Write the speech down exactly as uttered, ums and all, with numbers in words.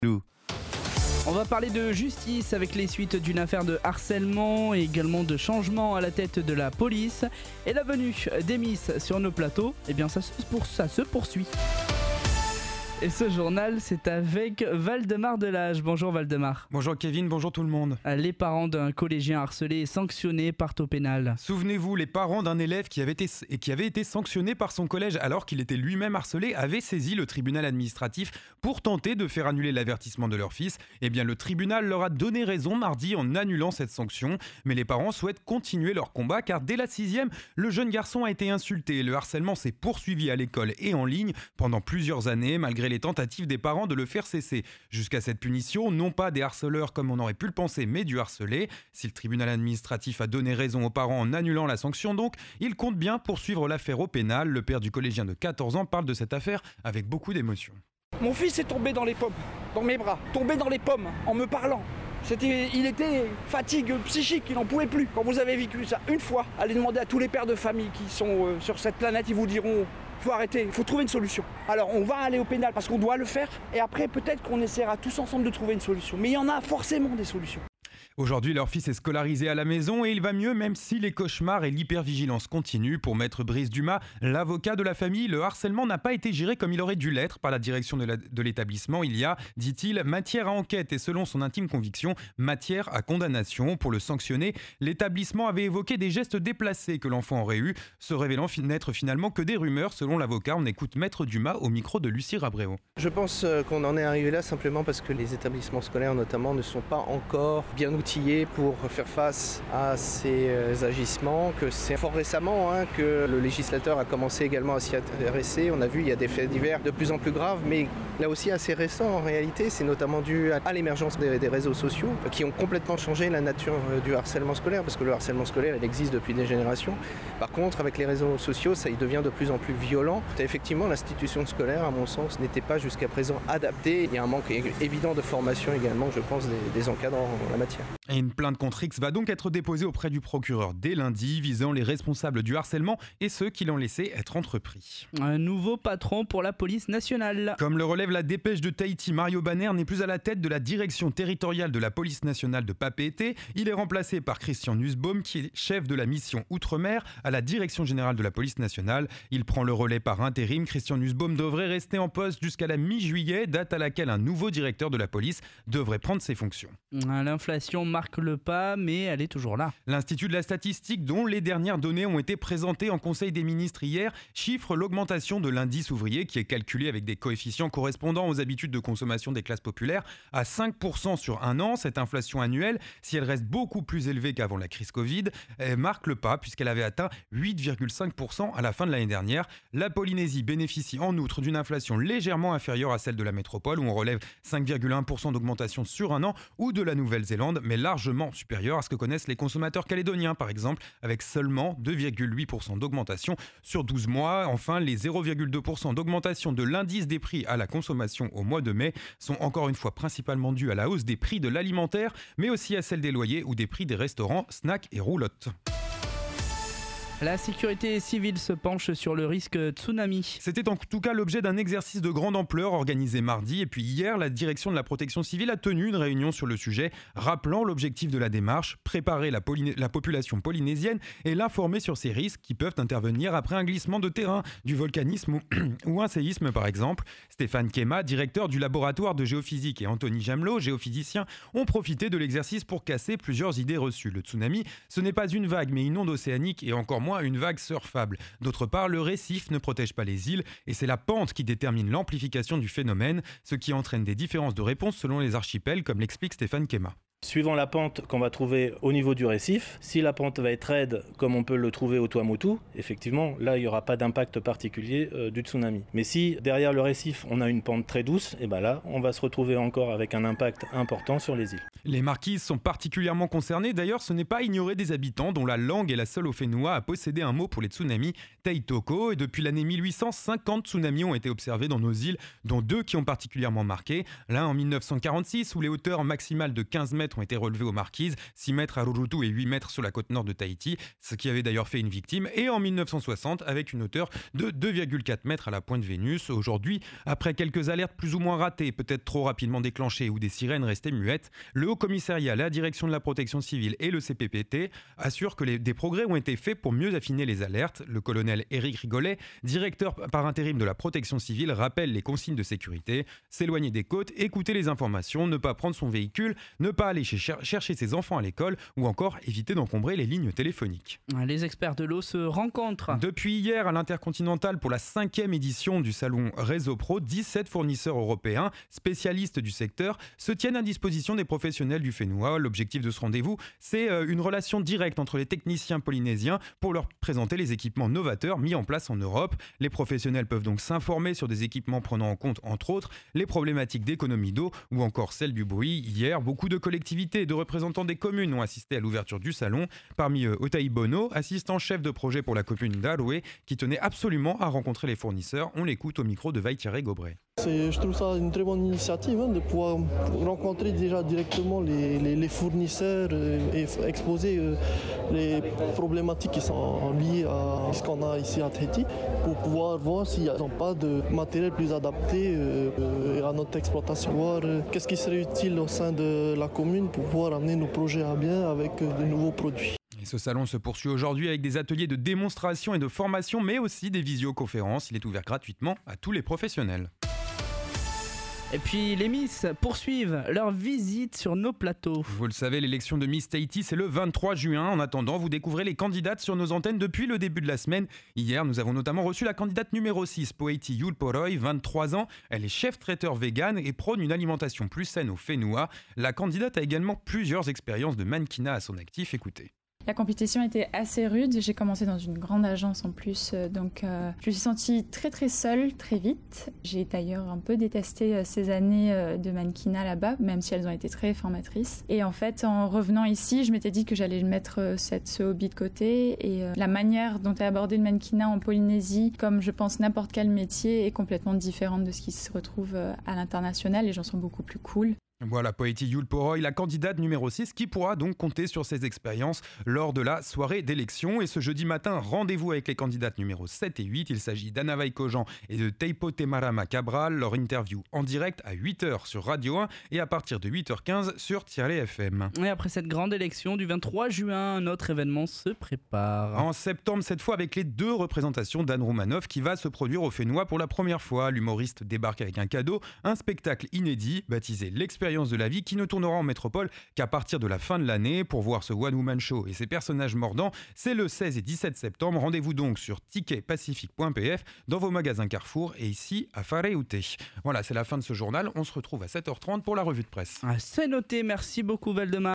On va parler de justice avec les suites d'une affaire de harcèlement et également de changement à la tête de la police. Et la venue des Miss sur nos plateaux, eh bien ça se, pour, ça se poursuit. Et ce journal, c'est avec Valdemar Delage. Bonjour Valdemar. Bonjour Kevin, bonjour tout le monde. Les parents d'un collégien harcelé et sanctionné partent au pénal. Souvenez-vous, les parents d'un élève qui avait, été, et qui avait été sanctionné par son collège alors qu'il était lui-même harcelé avaient saisi le tribunal administratif pour tenter de faire annuler l'avertissement de leur fils. Eh bien, le tribunal leur a donné raison mardi en annulant cette sanction. Mais les parents souhaitent continuer leur combat car dès la sixième, le jeune garçon a été insulté. Le harcèlement s'est poursuivi à l'école et en ligne pendant plusieurs années malgré les tentatives des parents de le faire cesser. Jusqu'à cette punition, non pas des harceleurs comme on aurait pu le penser, mais du harcelé. Si le tribunal administratif a donné raison aux parents en annulant la sanction, donc, il compte bien poursuivre l'affaire au pénal. Le père du collégien de quatorze ans parle de cette affaire avec beaucoup d'émotion. Mon fils est tombé dans les pommes, dans mes bras, tombé dans les pommes en me parlant. C'était, il était fatigue psychique, il n'en pouvait plus. Quand vous avez vécu ça une fois, allez demander à tous les pères de famille qui sont euh, sur cette planète, ils vous diront il faut arrêter, il faut trouver une solution. Alors on va aller au pénal parce qu'on doit le faire et après peut-être qu'on essaiera tous ensemble de trouver une solution. Mais il y en a forcément des solutions. Aujourd'hui, leur fils est scolarisé à la maison et il va mieux même si les cauchemars et l'hypervigilance continuent. Pour maître Brice Dumas, l'avocat de la famille, le harcèlement n'a pas été géré comme il aurait dû l'être par la direction de, la, de l'établissement. Il y a, dit-il, matière à enquête et selon son intime conviction, matière à condamnation. Pour le sanctionner, l'établissement avait évoqué des gestes déplacés que l'enfant aurait eus, se révélant n'être finalement que des rumeurs. Selon l'avocat, on écoute maître Dumas au micro de Lucie Rabréau. Je pense qu'on en est arrivé là simplement parce que les établissements scolaires notamment ne sont pas encore bien outillés pour faire face à ces agissements, que c'est fort récemment hein, que le législateur a commencé également à s'y intéresser. On a vu il y a des faits divers de plus en plus graves, mais là aussi assez récents en réalité. C'est notamment dû à l'émergence des, des réseaux sociaux qui ont complètement changé la nature du harcèlement scolaire, parce que le harcèlement scolaire il existe depuis des générations. Par contre, avec les réseaux sociaux, ça y devient de plus en plus violent. Effectivement, l'institution scolaire, à mon sens, n'était pas jusqu'à présent adaptée. Il y a un manque évident de formation également, je pense, des, des encadrants en la matière. Et une plainte contre X va donc être déposée auprès du procureur dès lundi, visant les responsables du harcèlement et ceux qui l'ont laissé être entrepris. Un nouveau patron pour la police nationale. Comme le relève la dépêche de Tahiti, Mario Banner n'est plus à la tête de la direction territoriale de la police nationale de Papeete. Il est remplacé par Christian Nussbaum, qui est chef de la mission Outre-mer à la direction générale de la police nationale. Il prend le relais par intérim. Christian Nussbaum devrait rester en poste jusqu'à la mi-juillet, date à laquelle un nouveau directeur de la police devrait prendre ses fonctions. L'inflation marque le pas, mais elle est toujours là. L'Institut de la statistique, dont les dernières données ont été présentées en Conseil des ministres hier, chiffre l'augmentation de l'indice ouvrier, qui est calculé avec des coefficients correspondant aux habitudes de consommation des classes populaires, à cinq pour cent sur un an. Cette inflation annuelle, si elle reste beaucoup plus élevée qu'avant la crise Covid, elle marque le pas puisqu'elle avait atteint huit virgule cinq pour cent à la fin de l'année dernière. La Polynésie bénéficie en outre d'une inflation légèrement inférieure à celle de la métropole, où on relève cinq virgule un pour cent d'augmentation sur un an, ou de la Nouvelle-Zélande, mais largement supérieur à ce que connaissent les consommateurs calédoniens, par exemple, avec seulement deux virgule huit pour cent d'augmentation sur douze mois. Enfin, les zéro virgule deux pour cent d'augmentation de l'indice des prix à la consommation au mois de mai sont encore une fois principalement dus à la hausse des prix de l'alimentaire, mais aussi à celle des loyers ou des prix des restaurants, snacks et roulottes. La sécurité civile se penche sur le risque tsunami. C'était en tout cas l'objet d'un exercice de grande ampleur organisé mardi. Et puis hier, la direction de la protection civile a tenu une réunion sur le sujet, rappelant l'objectif de la démarche, préparer la, polyné- la population polynésienne et l'informer sur ces risques qui peuvent intervenir après un glissement de terrain, du volcanisme ou, ou un séisme par exemple. Stéphane Kema, directeur du laboratoire de géophysique, et Anthony Jamelot, géophysicien, ont profité de l'exercice pour casser plusieurs idées reçues. Le tsunami, ce n'est pas une vague, mais une onde océanique et encore moins une vague surfable. D'autre part, le récif ne protège pas les îles et c'est la pente qui détermine l'amplification du phénomène, ce qui entraîne des différences de réponse selon les archipels, comme l'explique Stéphane Kema. Suivant la pente qu'on va trouver au niveau du récif, si la pente va être raide comme on peut le trouver au Tuamotu, effectivement là il n'y aura pas d'impact particulier euh, du tsunami. Mais si derrière le récif on a une pente très douce, et ben là on va se retrouver encore avec un impact important sur les îles. Les marquises sont particulièrement concernées, d'ailleurs ce n'est pas ignoré des habitants dont la langue est la seule au Fénois à posséder un mot pour les tsunamis, Teitoko, et depuis l'année mille huit cent cinquante tsunamis ont été observés dans nos îles, dont deux qui ont particulièrement marqué, l'un en mille neuf cent quarante-six où les hauteurs maximales de quinze mètres ont été relevées aux marquises, six mètres à Rurutu et huit mètres sur la côte nord de Tahiti, ce qui avait d'ailleurs fait une victime, et en mille neuf cent soixante avec une hauteur de deux virgule quatre mètres à la pointe Vénus. Aujourd'hui, après quelques alertes plus ou moins ratées, peut-être trop rapidement déclenchées ou des sirènes restées muettes, le Haut Commissariat, la Direction de la Protection Civile et le C P P T assurent que les, des progrès ont été faits pour mieux affiner les alertes. Le colonel Éric Rigolet, directeur par intérim de la Protection Civile, rappelle les consignes de sécurité, s'éloigner des côtes, écouter les informations, ne pas prendre son véhicule, ne pas aller cher- chercher ses enfants à l'école ou encore éviter d'encombrer les lignes téléphoniques. Les experts de l'eau se rencontrent. Depuis hier à l'Intercontinental pour la cinquième édition du salon Réseau Pro, dix-sept fournisseurs européens spécialistes du secteur se tiennent à disposition des professionnels du Fénois. L'objectif de ce rendez-vous, c'est une relation directe entre les techniciens polynésiens pour leur présenter les équipements novateurs mis en place en Europe. Les professionnels peuvent donc s'informer sur des équipements prenant en compte, entre autres, les problématiques d'économie d'eau ou encore celles du bruit. Hier, beaucoup de collectivités et de représentants des communes ont assisté à l'ouverture du salon. Parmi eux, Otaï Bono, assistant chef de projet pour la commune d'Aroué, qui tenait absolument à rencontrer les fournisseurs. On l'écoute au micro de Vaïtiare Gobret. C'est, je trouve ça une très bonne initiative hein, de pouvoir rencontrer déjà directement les, les, les fournisseurs euh, et exposer euh, les problématiques qui sont liées à ce qu'on a ici à Tahiti pour pouvoir voir s'ils n'ont pas de matériel plus adapté euh, à notre exploitation. Voir euh, qu'est-ce qui serait utile au sein de la commune pour pouvoir amener nos projets à bien avec euh, de nouveaux produits. Et ce salon se poursuit aujourd'hui avec des ateliers de démonstration et de formation, mais aussi des visioconférences. Il est ouvert gratuitement à tous les professionnels. Et puis les Miss poursuivent leur visite sur nos plateaux. Vous le savez, l'élection de Miss Tahiti, c'est le vingt-trois juin. En attendant, vous découvrez les candidates sur nos antennes depuis le début de la semaine. Hier, nous avons notamment reçu la candidate numéro six, Poeti Yulporoi, vingt-trois ans. Elle est chef traiteur vegan et prône une alimentation plus saine au Fénois. La candidate a également plusieurs expériences de mannequinat à son actif. Écoutez. La compétition était assez rude, j'ai commencé dans une grande agence en plus, donc euh, je me suis sentie très très seule très vite. J'ai d'ailleurs un peu détesté euh, ces années euh, de mannequinat là-bas, même si elles ont été très formatrices. Et en fait, en revenant ici, je m'étais dit que j'allais mettre euh, cette, ce hobby de côté. Et euh, la manière dont est abordé le mannequinat en Polynésie, comme je pense n'importe quel métier, est complètement différente de ce qui se retrouve euh, à l'international. Les gens sont beaucoup plus cool. Voilà, Poeti Yulporoi, la candidate numéro six, qui pourra donc compter sur ses expériences lors de la soirée d'élection. Et ce jeudi matin, rendez-vous avec les candidates numéro sept et huit. Il s'agit d'Anna Vaikojan et de Teipo Temarama Cabral. Leur interview en direct à huit heures sur Radio un et à partir de huit heures quinze sur Tiare F M. Et après cette grande élection du vingt-trois juin, un autre événement se prépare. En septembre, cette fois avec les deux représentations d'Anne Roumanoff qui va se produire au Fénois pour la première fois. L'humoriste débarque avec un cadeau, un spectacle inédit baptisé L'expérience de la vie qui ne tournera en métropole qu'à partir de la fin de l'année. Pour voir ce One Woman Show et ses personnages mordants, c'est le seize et dix-sept septembre. Rendez-vous donc sur ticket pacifique point p f dans vos magasins Carrefour et ici à Whareute. Voilà, c'est la fin de ce journal. On se retrouve à sept heures trente pour la revue de presse. Ah, c'est noté, merci beaucoup Valdemar.